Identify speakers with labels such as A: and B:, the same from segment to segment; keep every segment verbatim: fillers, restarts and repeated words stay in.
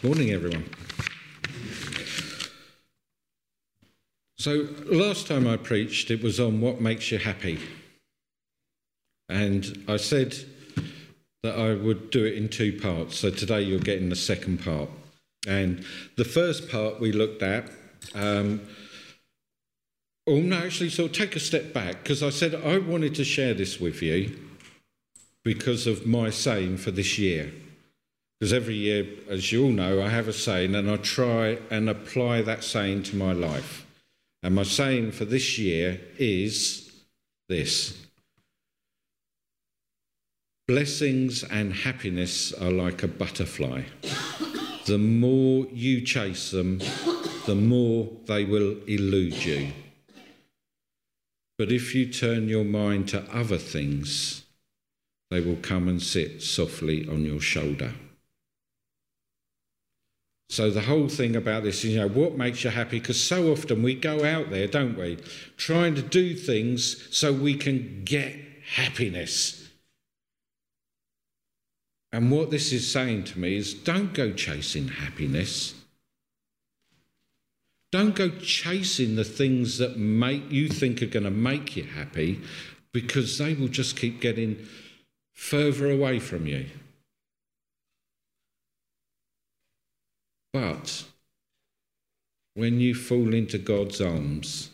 A: Morning, everyone. So last time I preached, it was on what makes you happy. And I said that I would do it in two parts. So today you're getting the second part. And the first part we looked at, um, oh no, actually, so take a step back, because I said I wanted to share this with you because of my saying for this year. Because every year, as you all know, I have a saying and I try and apply that saying to my life. And my saying for this year is this: blessings and happiness are like a butterfly. The more you chase them, the more they will elude you. But if you turn your mind to other things, they will come and sit softly on your shoulder. So the whole thing about this is, you know, what makes you happy? Because so often we go out there, don't we, trying to do things so we can get happiness. And what this is saying to me is, don't go chasing happiness. Don't go chasing the things that make you think are going to make you happy, because they will just keep getting further away from you. But when you fall into God's arms,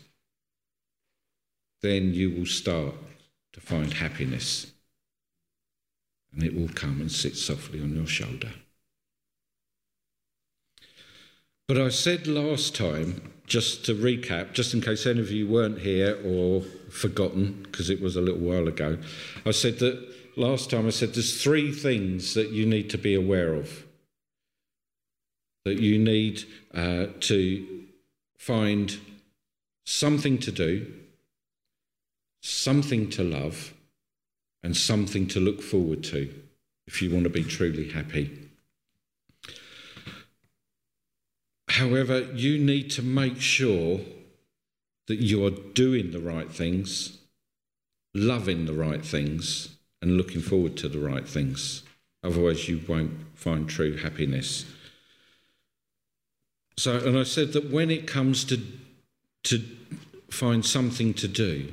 A: then you will start to find happiness, and it will come and sit softly on your shoulder. But I said last time, just to recap, just in case any of you weren't here or forgotten, because it was a little while ago, I said that last time I said there's three things that you need to be aware of. That you need uh, to find something to do, something to love, and something to look forward to if you want to be truly happy. However, you need to make sure that you are doing the right things, loving the right things, and looking forward to the right things. Otherwise, you won't find true happiness. So, and I said that when it comes to to find something to do,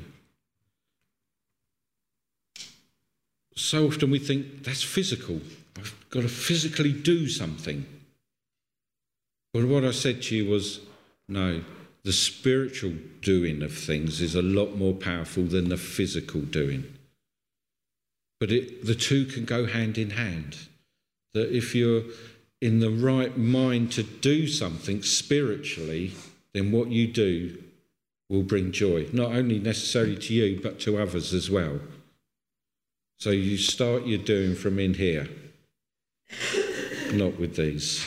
A: so often we think that's physical. I've got to physically do something. But what I said to you was, no, the spiritual doing of things is a lot more powerful than the physical doing. But it, the two can go hand in hand. That if you're in the right mind to do something spiritually, then what you do will bring joy, not only necessarily to you, but to others as well. So you start your doing from in here, not with these.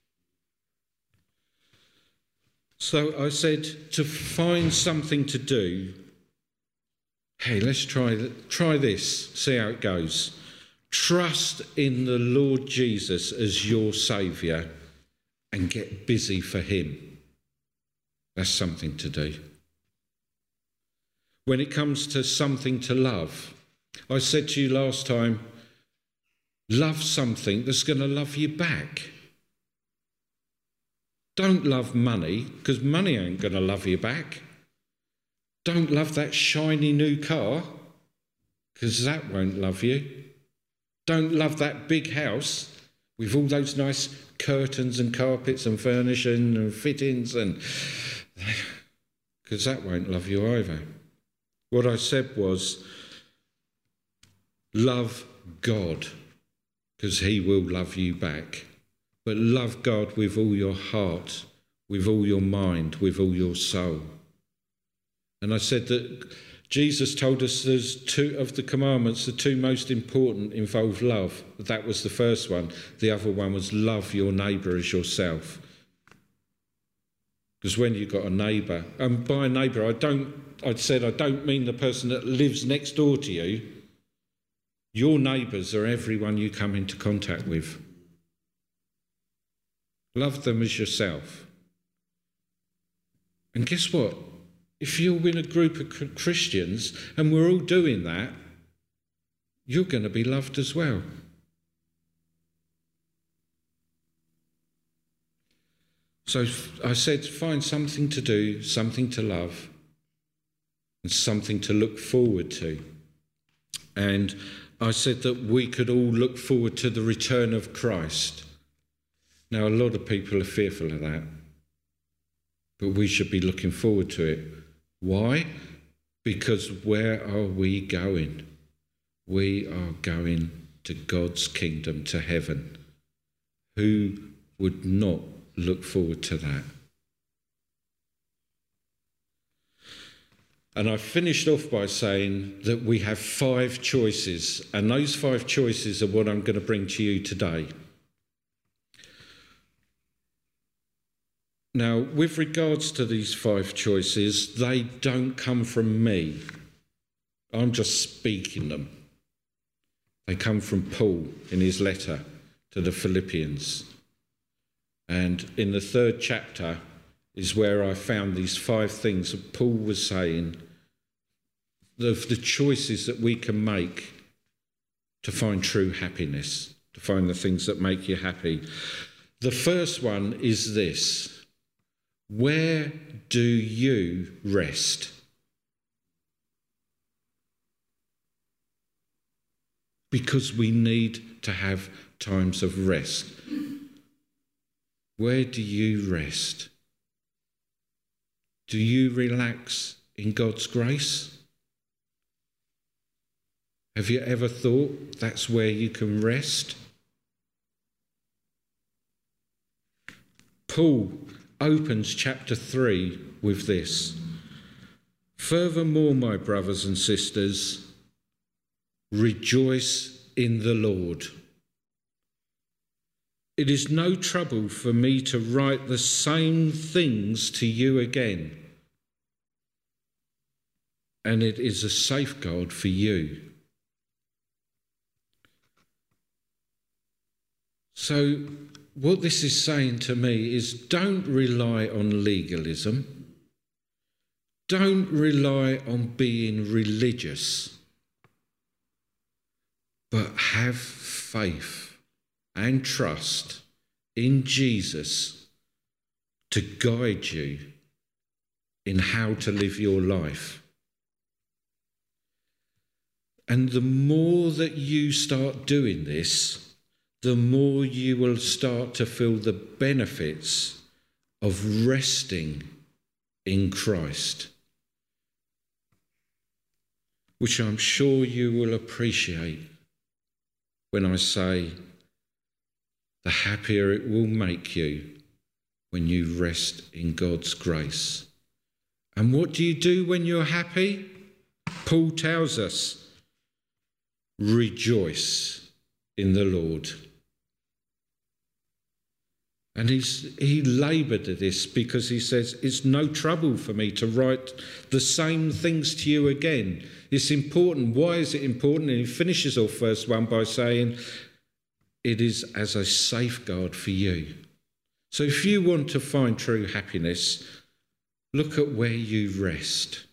A: So I said to find something to do, hey, let's try, try this, see how it goes. Trust in the Lord Jesus as your Saviour and get busy for him. That's something to do. When it comes to something to love, I said to you last time, love something that's going to love you back. Don't love money, because money ain't going to love you back. Don't love that shiny new car, because that won't love you. Don't love that big house with all those nice curtains and carpets and furnishing and fittings, and because that won't love you either. What I said was, love God, because he will love you back. But love God with all your heart, with all your mind, with all your soul. And I said that Jesus told us there's two of the commandments, the two most important involve love. That was the first one. The other one was love your neighbour as yourself. Because when you've got a neighbour, and by a neighbour I don't, I said I don't mean the person that lives next door to you. Your neighbours are everyone you come into contact with. Love them as yourself. And guess what? If you're in a group of Christians and we're all doing that, you're going to be loved as well. So I said, find something to do, something to love, and something to look forward to. And I said that we could all look forward to the return of Christ. Now, a lot of people are fearful of that, but we should be looking forward to it. Why? Because where are we going? We are going to God's kingdom, to heaven. Who would not look forward to that? And I finished off by saying that we have five choices, and those five choices are what I'm going to bring to you today. Now, with regards to these five choices, they don't come from me. I'm just speaking them. They come from Paul in his letter to the Philippians. And in the third chapter is where I found these five things that Paul was saying, of the choices that we can make to find true happiness, to find the things that make you happy. The first one is this: where do you rest? Because we need to have times of rest. Where do you rest? Do you relax in God's grace? Have you ever thought that's where you can rest? Paul opens chapter three with this: "Furthermore, my brothers and sisters, rejoice in the Lord. It is no trouble for me to write the same things to you again, and it is a safeguard for you." So what this is saying to me is, don't rely on legalism. Don't rely on being religious, but have faith and trust in Jesus to guide you in how to live your life. And the more that you start doing this, the more you will start to feel the benefits of resting in Christ, which I'm sure you will appreciate when I say the happier it will make you when you rest in God's grace. And what do you do when you're happy? Paul tells us, rejoice in the Lord. And he's, he laboured at this because he says, it's no trouble for me to write the same things to you again. It's important. Why is it important? And he finishes off verse one by saying, it is as a safeguard for you. So if you want to find true happiness, look at where you rest.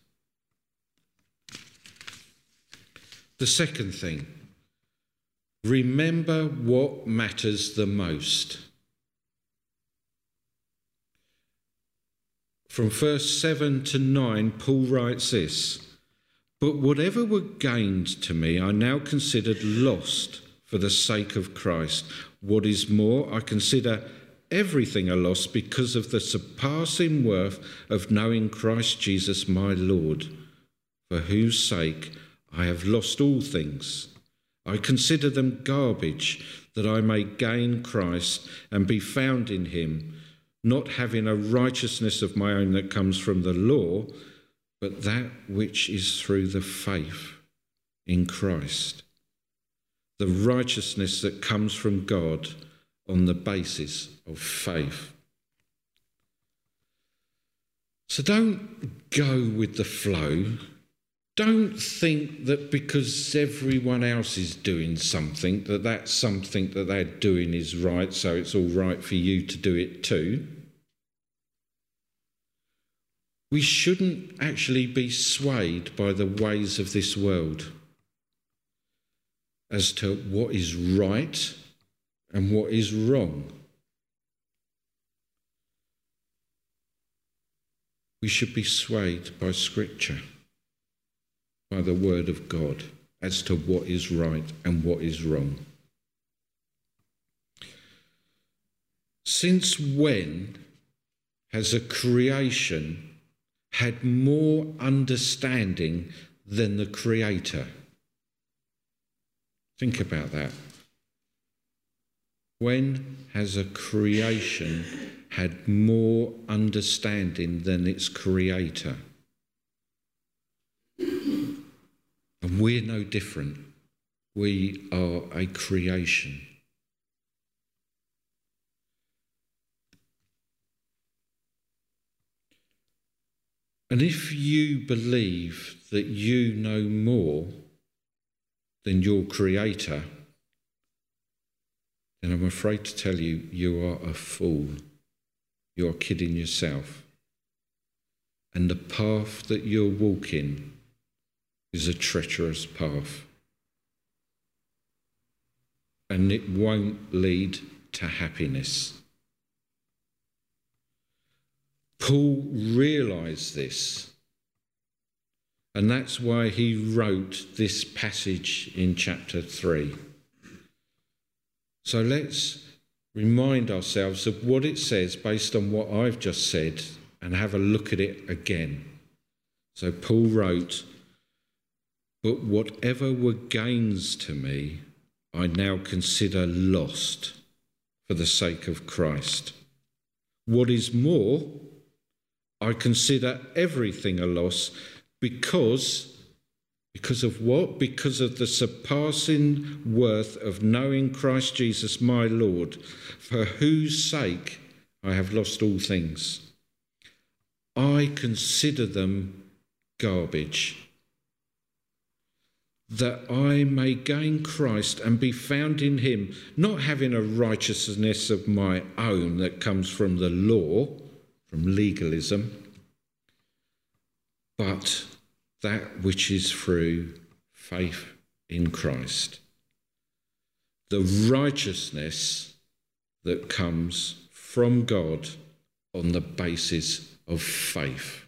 A: The second thing, remember what matters the most. From verse seven to nine, Paul writes this: "But whatever were gained to me, I now considered lost for the sake of Christ. What is more, I consider everything a loss because of the surpassing worth of knowing Christ Jesus my Lord, for whose sake I have lost all things. I consider them garbage, that I may gain Christ and be found in him, not having a righteousness of my own that comes from the law, but that which is through the faith in Christ, the righteousness that comes from God on the basis of faith." So don't go with the flow. Don't think that because everyone else is doing something, that that something that they're doing is right, so it's all right for you to do it too. We shouldn't actually be swayed by the ways of this world as to what is right and what is wrong. We should be swayed by Scripture, by the Word of God, as to what is right and what is wrong. Since when has a creation had more understanding than the Creator? Think about that. When has a creation had more understanding than its Creator? And we're no different. We are a creation. And if you believe that you know more than your Creator, then I'm afraid to tell you, you are a fool. You're kidding yourself. And the path that you're walking is a treacherous path. And it won't lead to happiness. Paul realised this. And that's why he wrote this passage in chapter three. So let's remind ourselves of what it says based on what I've just said and have a look at it again. So Paul wrote, "But whatever were gains to me, I now consider lost for the sake of Christ. What is more, I consider everything a loss because, because of what? Because of the surpassing worth of knowing Christ Jesus my Lord, for whose sake I have lost all things. I consider them garbage, that I may gain Christ and be found in him, not having a righteousness of my own that comes from the law, from legalism, but that which is through faith in Christ, the righteousness that comes from God on the basis of faith."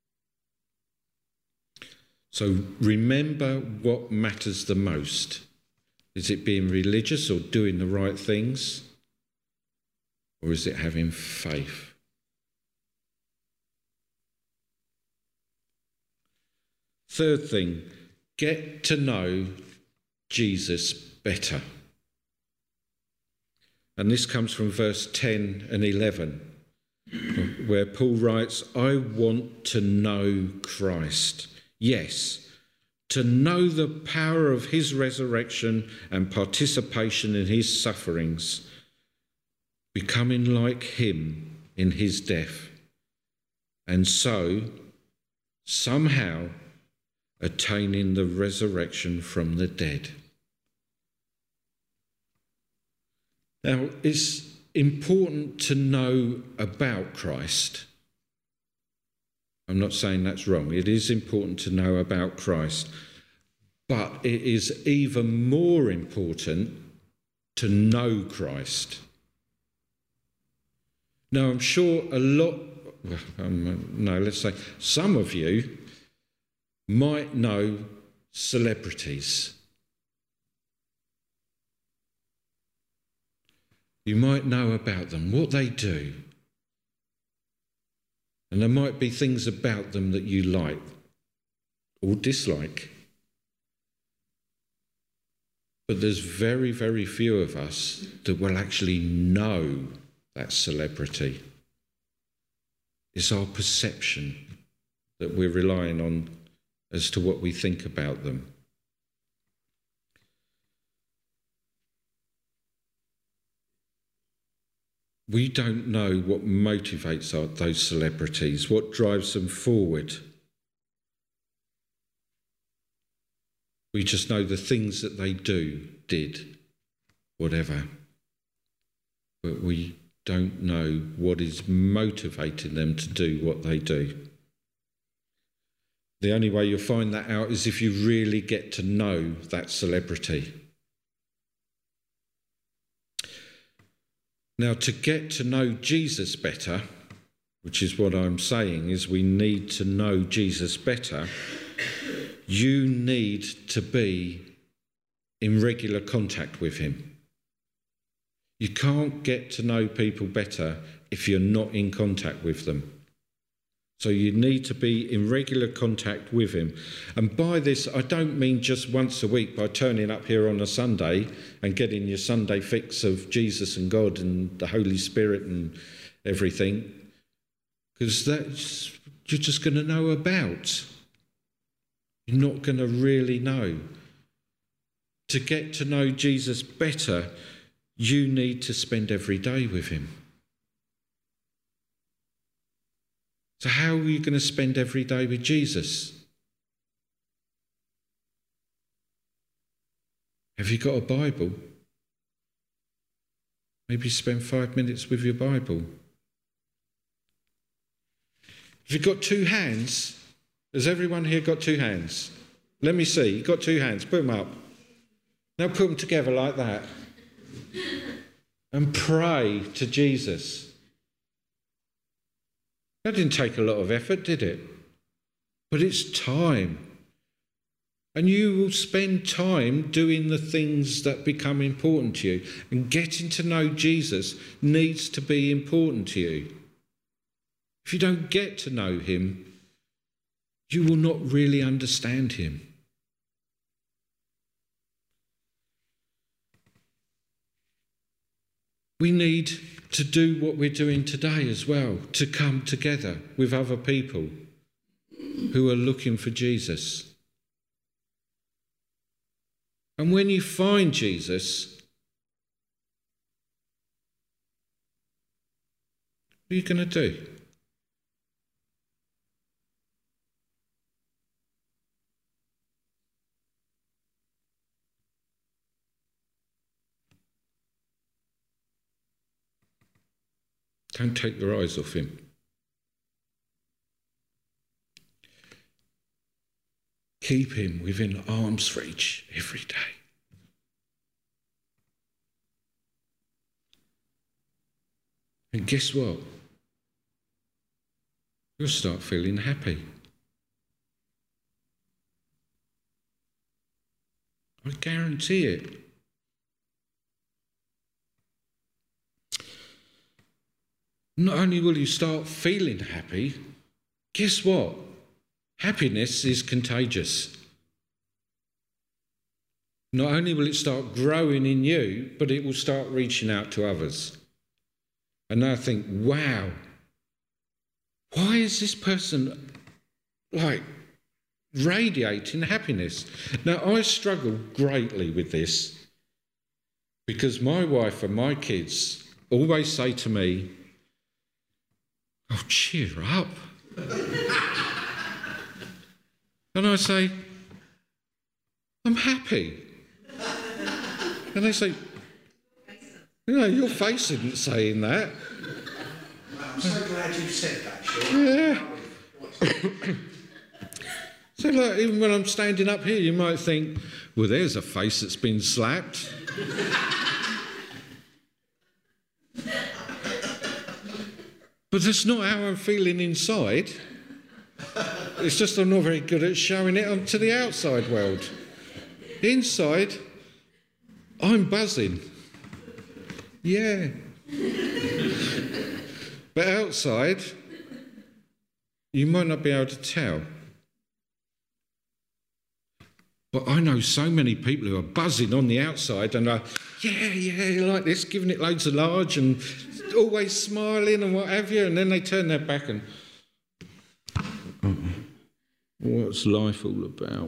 A: So remember what matters the most. Is it being religious or doing the right things? Or is it having faith? Third thing, get to know Jesus better. And this comes from verse ten and eleven, where Paul writes, "I want to know Christ. Yes, to know the power of his resurrection and participation in his sufferings, becoming like him in his death, and so somehow attaining the resurrection from the dead." Now, it's important to know about Christ. I'm not saying that's wrong. It is important to know about Christ. But it is even more important to know Christ. Now, I'm sure a lot, um, no, let's say some of you might know celebrities. You might know about them, what they do. And there might be things about them that you like or dislike. But there's very, very few of us that will actually know that celebrity. It's our perception that we're relying on as to what we think about them. We don't know what motivates our, those celebrities, what drives them forward. We just know the things that they do, did, whatever. But we don't know what is motivating them to do what they do. The only way you'll find that out is if you really get to know that celebrity. Now, to get to know Jesus better, which is what I'm saying, is we need to know Jesus better. You need to be in regular contact with him. You can't get to know people better if you're not in contact with them. So you need to be in regular contact with him. And by this, I don't mean just once a week by turning up here on a Sunday and getting your Sunday fix of Jesus and God and the Holy Spirit and everything, because that's you're just going to know about. You're not going to really know. To get to know Jesus better, you need to spend every day with him. So how are you going to spend every day with Jesus? Have you got a Bible? Maybe spend five minutes with your Bible. Have you got two hands? Has everyone here got two hands? Let me see. You've got two hands. Put them up. Now put them together like that. And pray to Jesus. That didn't take a lot of effort, did it? But it's time. And you will spend time doing the things that become important to you. And getting to know Jesus needs to be important to you. If you don't get to know him, you will not really understand him. We need to do what we're doing today as well, to come together with other people who are looking for Jesus. And when you find Jesus, what are you going to do? Don't take your eyes off him. Keep him within arm's reach every day. And guess what? You'll start feeling happy. I guarantee it. Not only will you start feeling happy, guess what? Happiness is contagious. Not only will it start growing in you, but it will start reaching out to others. And I think, wow, why is this person like radiating happiness? Now, I struggle greatly with this because my wife and my kids always say to me, "Oh, cheer up." And I say, "I'm happy." And they say, "You know, your face isn't saying that."
B: I'm so glad you said that, Sean.
A: Yeah. So like, even when I'm standing up here, you might think, well, there's a face that's been slapped. But that's not how I'm feeling inside. It's just I'm not very good at showing it to the outside world. Inside, I'm buzzing. Yeah. But outside, you might not be able to tell. But I know so many people who are buzzing on the outside and are, yeah, yeah, like this, giving it loads of large and always smiling and what have you, and then they turn their back and, what's life all about?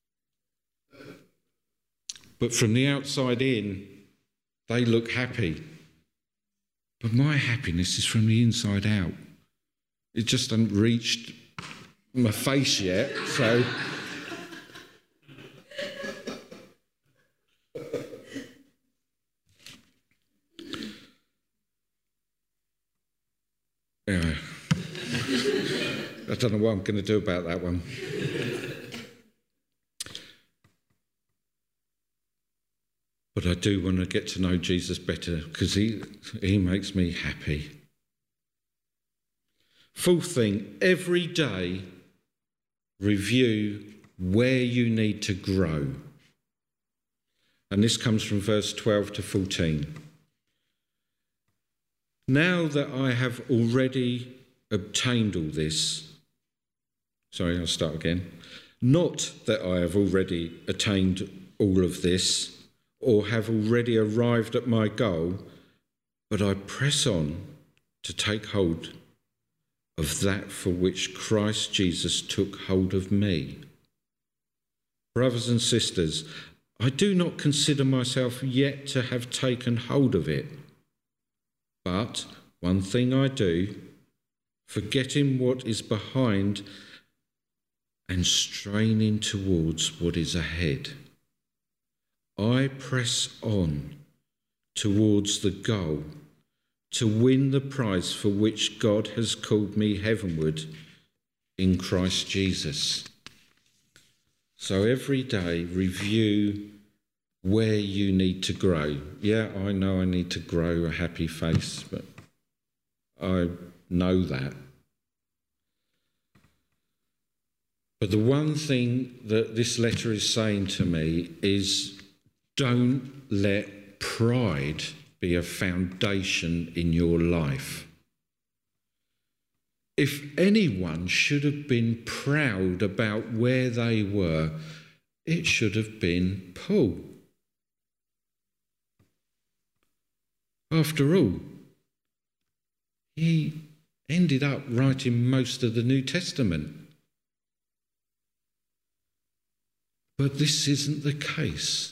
A: But from the outside in, they look happy. But my happiness is from the inside out. It just hasn't reached my face yet, so... Anyway, I don't know what I'm going to do about that one. But I do want to get to know Jesus better because he, he makes me happy. Fourth thing, every day review where you need to grow. And this comes from verse twelve to fourteen. Now that I have already obtained all this, sorry, I'll start again. Not that I have already attained all of this or have already arrived at my goal, but I press on to take hold of that for which Christ Jesus took hold of me. Brothers and sisters, I do not consider myself yet to have taken hold of it. But one thing I do, forgetting what is behind and straining towards what is ahead, I press on towards the goal to win the prize for which God has called me heavenward in Christ Jesus. So every day review where you need to grow. Yeah, I know I need to grow a happy face, but I know that. But the one thing that this letter is saying to me is don't let pride be a foundation in your life. If anyone should have been proud about where they were, it should have been Paul. After all, he ended up writing most of the New Testament. But this isn't the case.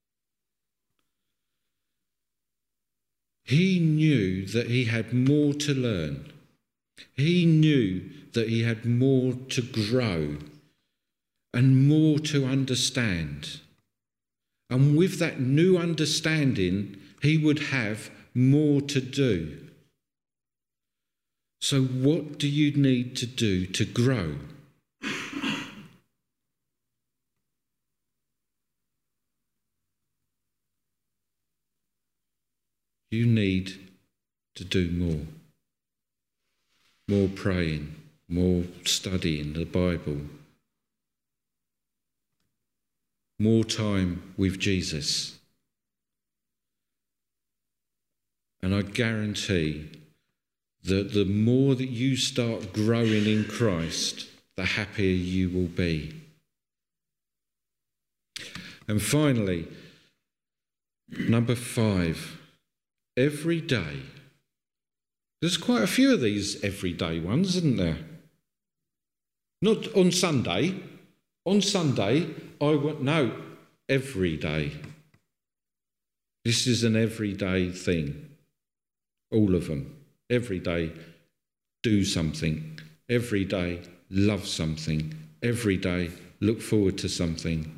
A: He knew that he had more to learn. He knew that he had more to grow and more to understand. And with that new understanding, he would have more to do. So what do you need to do to grow? You need to do more. More praying, more studying the Bible, more time with Jesus. And I guarantee that the more that you start growing in Christ, the happier you will be. And finally, number five. Every day. There's quite a few of these everyday ones, isn't there? Not on Sunday. On Sunday, I want, no, every day. This is an everyday thing. All of them. Every day, do something. Every day, love something. Every day, look forward to something.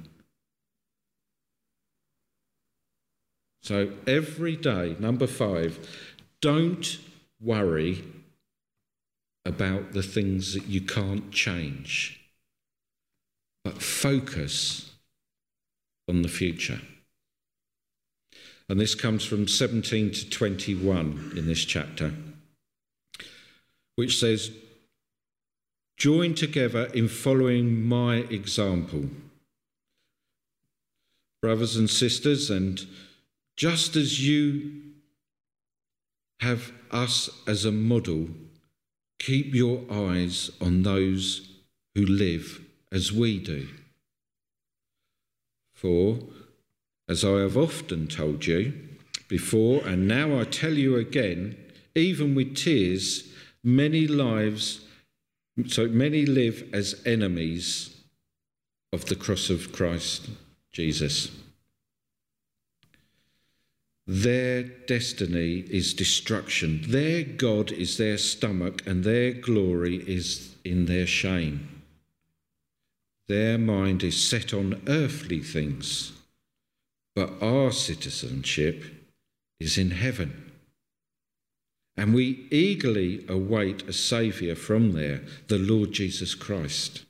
A: So every day, number five, don't worry about the things that you can't change, but focus on the future. And this comes from seventeen to twenty-one in this chapter, which says, join together in following my example. Brothers and sisters, and just as you have us as a model, keep your eyes on those who live as we do. For, as I have often told you before, and now I tell you again, even with tears, many lives, so many live as enemies of the cross of Christ Jesus. Their destiny is destruction. Their God is their stomach, and their glory is in their shame. Their mind is set on earthly things, but our citizenship is in heaven. And we eagerly await a Saviour from there, the Lord Jesus Christ,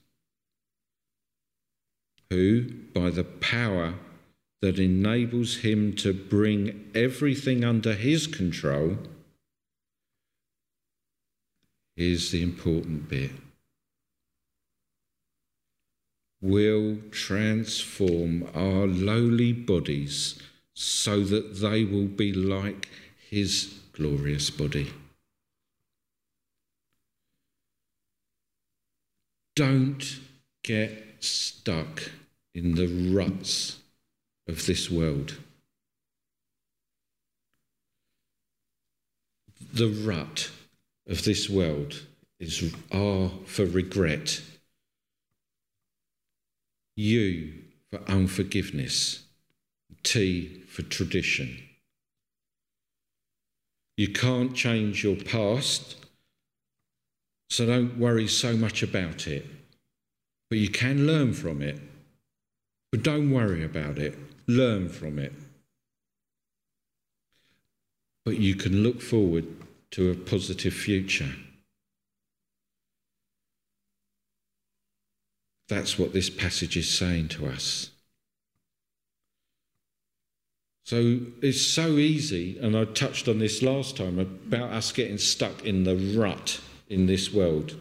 A: who, by the power that enables him to bring everything under his control, here's the important bit, will transform our lowly bodies so that they will be like his glorious body. Don't get stuck in the ruts of this world. The rut of this world is R for regret, U for unforgiveness, T for tradition. You can't change your past, so don't worry so much about it. But you can learn from it. But don't worry about it. Learn from it. But you can look forward to a positive future. That's what this passage is saying to us. So it's so easy, and I touched on this last time, about us getting stuck in the rut in this world.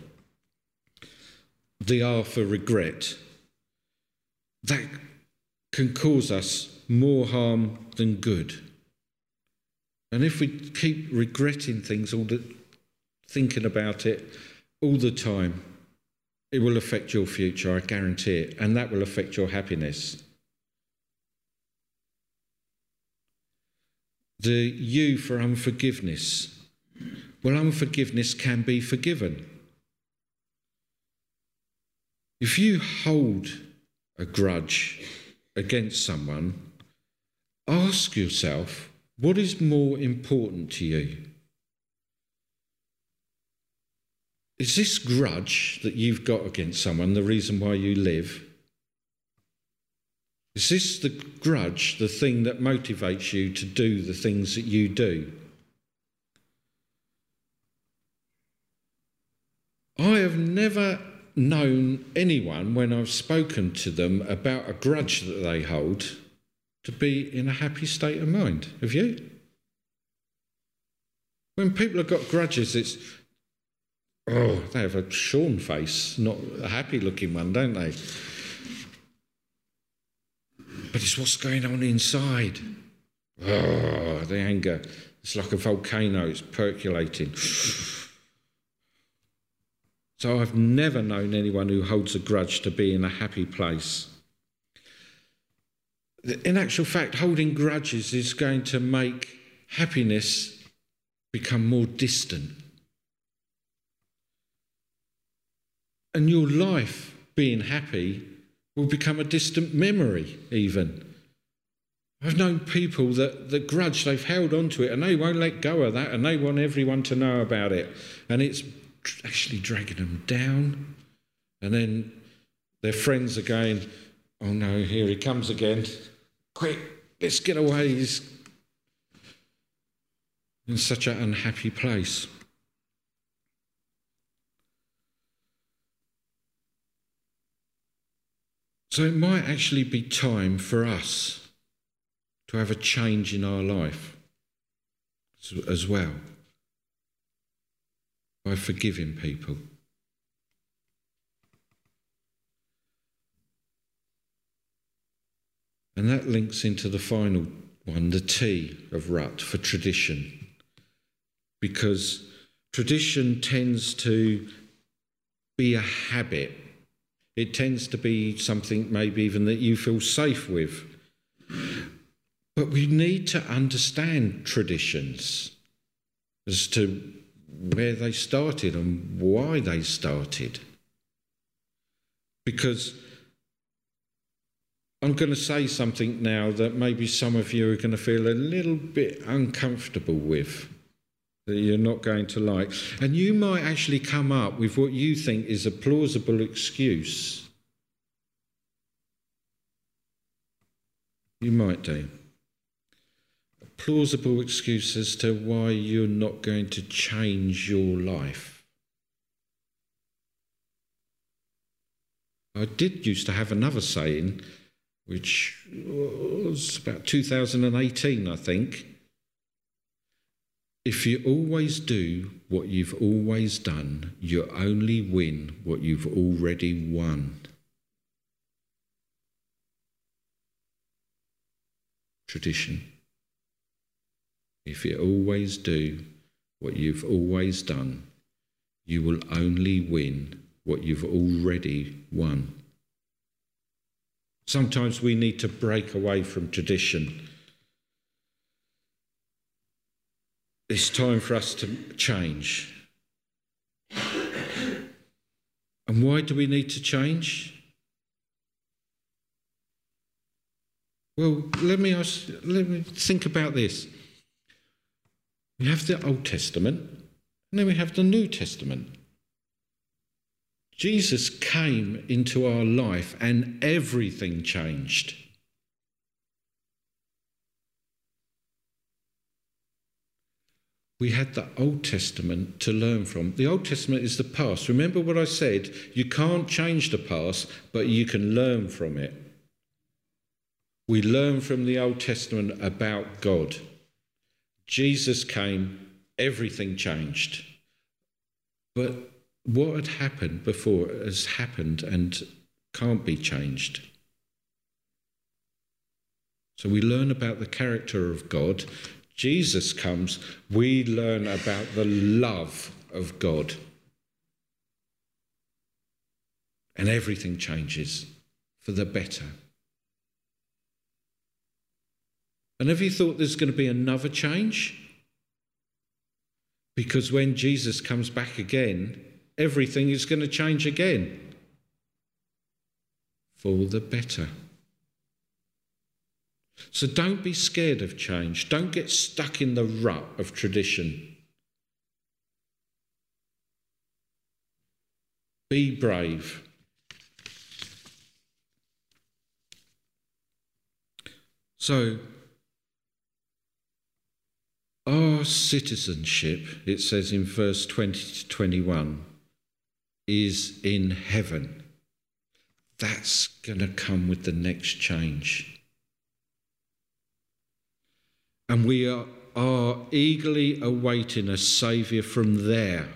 A: The R for regret. That can cause us more harm than good. And if we keep regretting things, all the, thinking about it all the time, it will affect your future, I guarantee it, and that will affect your happiness. The U for unforgiveness. Well, unforgiveness can be forgiven. If you hold a grudge against someone, ask yourself, what is more important to you? Is this grudge that you've got against someone the reason why you live? Is this the grudge, the thing that motivates you to do the things that you do? I have never known anyone, when I've spoken to them about a grudge that they hold, to be in a happy state of mind. Have you? When people have got grudges, it's, oh, they have a shorn face, not a happy-looking one, don't they? But it's what's going on inside. Oh, the anger. It's like a volcano, it's percolating. So I've never known anyone who holds a grudge to be in a happy place. In actual fact, holding grudges is going to make happiness become more distant. And your life being happy will become a distant memory even. I've known people that the grudge, they've held on to it and they won't let go of that and they want everyone to know about it. And it's actually dragging them down. And then their friends are going, oh no, here he comes again. Quick, let's get away. He's in such an unhappy place. So it might actually be time for us to have a change in our life as well, by forgiving people. And that links into the final one, the T of rut, for tradition. Because tradition tends to be a habit. It tends to be something maybe even that you feel safe with. But we need to understand traditions as to where they started and why they started. Because I'm going to say something now that maybe some of you are going to feel a little bit uncomfortable with, that you're not going to like. And you might actually come up with what you think is a plausible excuse. You might do. A plausible excuse as to why you're not going to change your life. I did used to have another saying, which was about two thousand eighteen, I think. If you always do what you've always done, you only win what you've already won. Tradition. If you always do what you've always done, you will only win what you've already won. Sometimes we need to break away from tradition. It's time for us to change. And why do we need to change? Well, let me ask, let me think about this. We have the Old Testament, and then we have the New Testament. Jesus came into our life and everything changed. We had the Old Testament to learn from. The Old Testament is the past. Remember what I said? You can't change the past, but you can learn from it. We learn from the Old Testament about God. Jesus came, everything changed. But what had happened before has happened and can't be changed. So we learn about the character of God. Jesus comes, we learn about the love of God. And everything changes for the better. And have you thought there's going to be another change? Because when Jesus comes back again, everything is going to change again. For the better. So don't be scared of change. Don't get stuck in the rut of tradition. Be brave. So, our citizenship, it says in verse twenty to twenty-one, is in heaven. That's going to come with the next change. And we are, are eagerly awaiting a Saviour from there.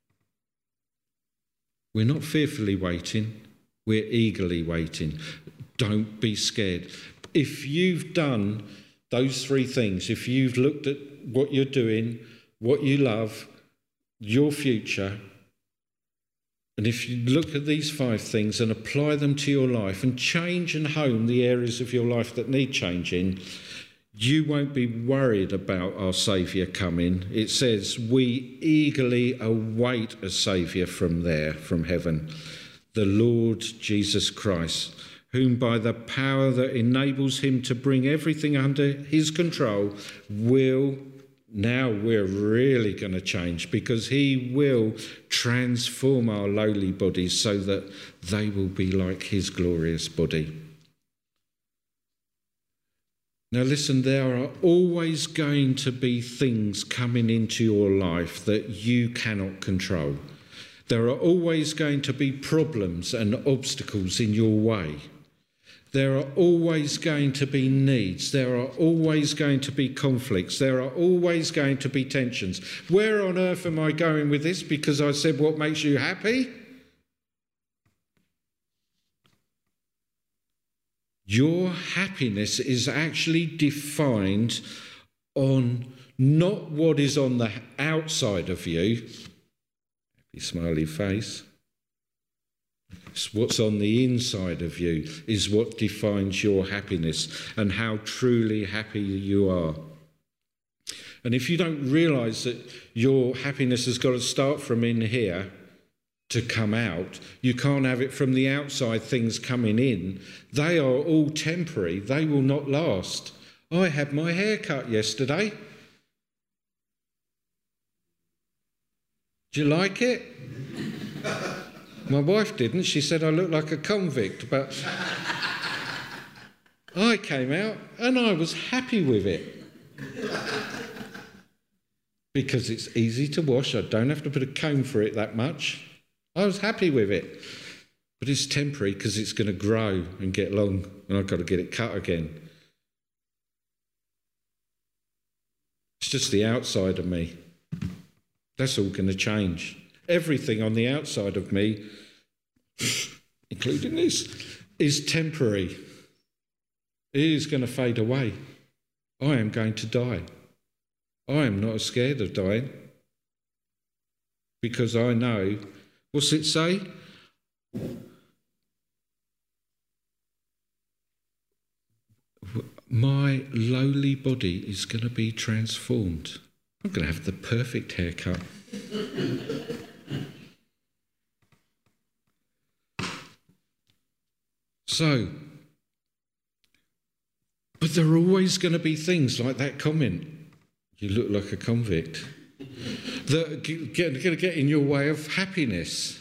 A: We're not fearfully waiting, we're eagerly waiting. Don't be scared. If you've done those three things, if you've looked at what you're doing, what you love, your future, and if you look at these five things and apply them to your life and change and hone the areas of your life that need changing, you won't be worried about our Saviour coming. It says we eagerly await a Saviour from there, from heaven, the Lord Jesus Christ, whom by the power that enables him to bring everything under his control will, now we're really going to change, because he will transform our lowly bodies so that they will be like his glorious body. Now listen, there are always going to be things coming into your life that you cannot control. There are always going to be problems and obstacles in your way. There are always going to be needs. There are always going to be conflicts. There are always going to be tensions. Where on earth am I going with this? Because I said, what makes you happy? Your happiness is actually defined on not what is on the outside of you. Happy smiley face. It's what's on the inside of you is what defines your happiness and how truly happy you are. And if you don't realise that your happiness has got to start from in here to come out, you can't have it from the outside, things coming in. They are all temporary. They will not last. I had my hair cut yesterday. Do you like it? My wife didn't. She said I looked like a convict, but I came out and I was happy with it. Because it's easy to wash. I don't have to put a comb for it that much. I was happy with it. But it's temporary because it's going to grow and get long and I've got to get it cut again. It's just the outside of me. That's all going to change. Everything on the outside of me, including this, is temporary. It is going to fade away. I am going to die. I am not scared of dying because I know, what's it say? My lowly body is going to be transformed. I'm going to have the perfect haircut. So, but there are always going to be things like that comment, you look like a convict, that are going to get in your way of happiness.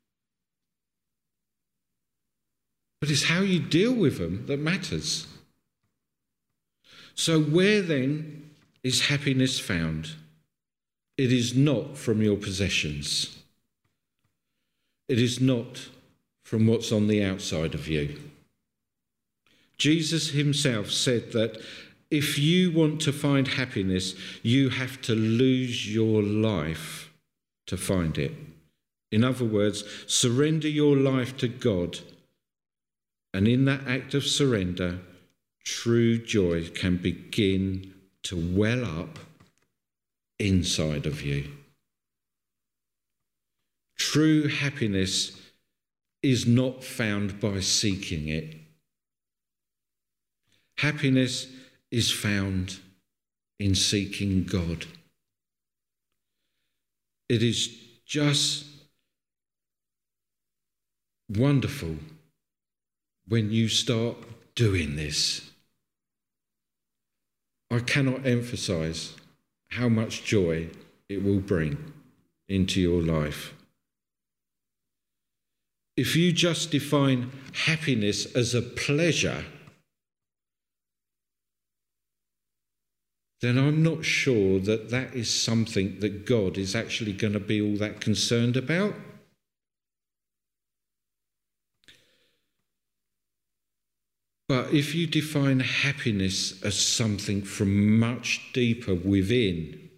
A: But it's how you deal with them that matters. So where then is happiness found? It is not from your possessions. It is not from what's on the outside of you. Jesus himself said that if you want to find happiness, you have to lose your life to find it. In other words, surrender your life to God, and in that act of surrender, true joy can begin to well up inside of you. True happiness is not found by seeking it. Happiness is found in seeking God. It is just wonderful when you start doing this. I cannot emphasize how much joy it will bring into your life. If you just define happiness as a pleasure, then I'm not sure that that is something that God is actually going to be all that concerned about. But if you define happiness as something from much deeper within,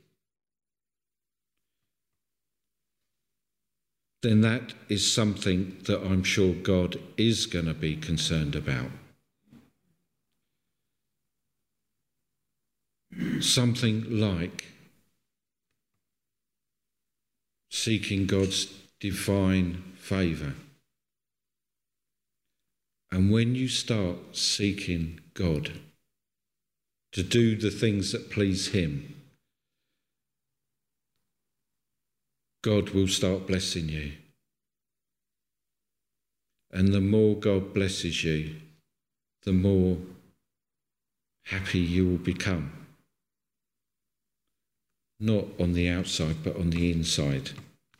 A: then that is something that I'm sure God is going to be concerned about. Something like seeking God's divine favour. And when you start seeking God to do the things that please him, God will start blessing you. And the more God blesses you, the more happy you will become. Not on the outside, but on the inside.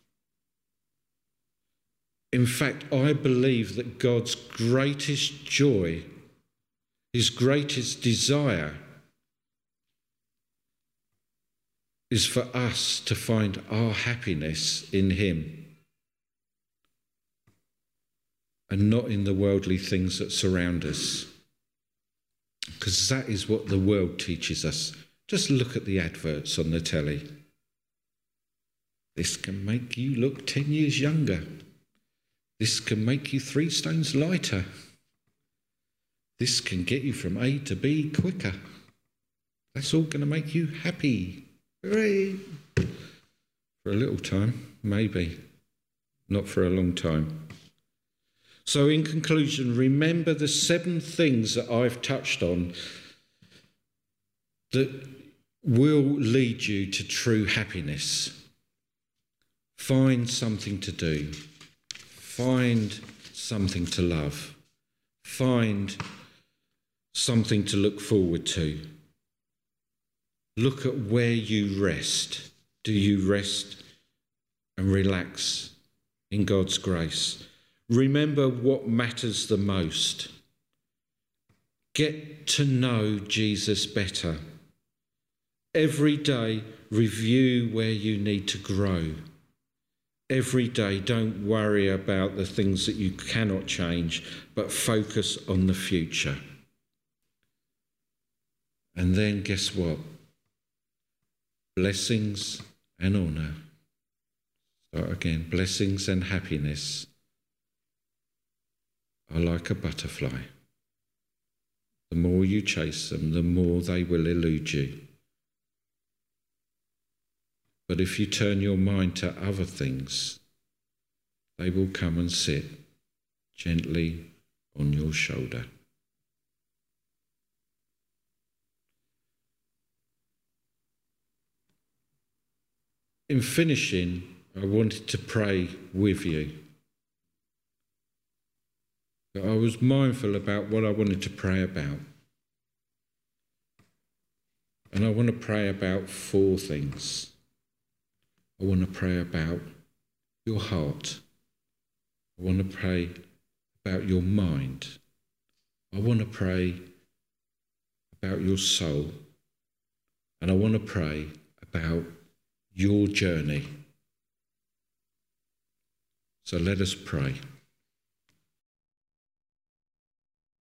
A: In fact, I believe that God's greatest joy, his greatest desire, is for us to find our happiness in him and not in the worldly things that surround us. Because that is what the world teaches us. Just look at the adverts on the telly. This can make you look ten years younger. This can make you three stones lighter. This can get you from A to B quicker. That's all going to make you happy. Hooray! For a little time, maybe. Not for a long time. So in conclusion, remember the seven things that I've touched on that will lead you to true happiness. Find something to do. Find something to love. Find something to look forward to. Look at where you rest. Do you rest and relax in God's grace? Remember what matters the most. Get to know Jesus better. Every day, review where you need to grow. Every day, don't worry about the things that you cannot change, but focus on the future. And then guess what? Blessings and honour So again, blessings and happiness are like a butterfly. The more you chase them, the more they will elude you. But if you turn your mind to other things, they will come and sit gently on your shoulder. In finishing, I wanted to pray with you. But I was mindful about what I wanted to pray about. And I want to pray about four things. I want to pray about your heart. I want to pray about your mind. I want to pray about your soul. And I want to pray about your journey. So let us pray.